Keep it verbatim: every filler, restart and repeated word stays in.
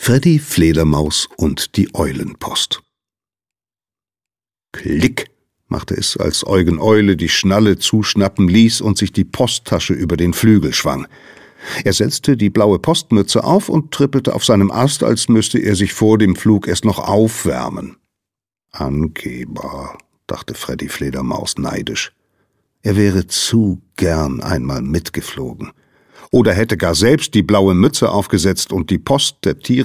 Freddy Fledermaus und die Eulenpost. Klick machte es, als Eugen Eule die Schnalle zuschnappen ließ und sich die Posttasche über den Flügel schwang. Er setzte die blaue Postmütze auf und trippelte auf seinem Ast, als müsste er sich vor dem Flug erst noch aufwärmen. Angeber, dachte Freddy Fledermaus neidisch. Er wäre zu gern einmal mitgeflogen. Oder hätte gar selbst die blaue Mütze aufgesetzt und die Post der Tiere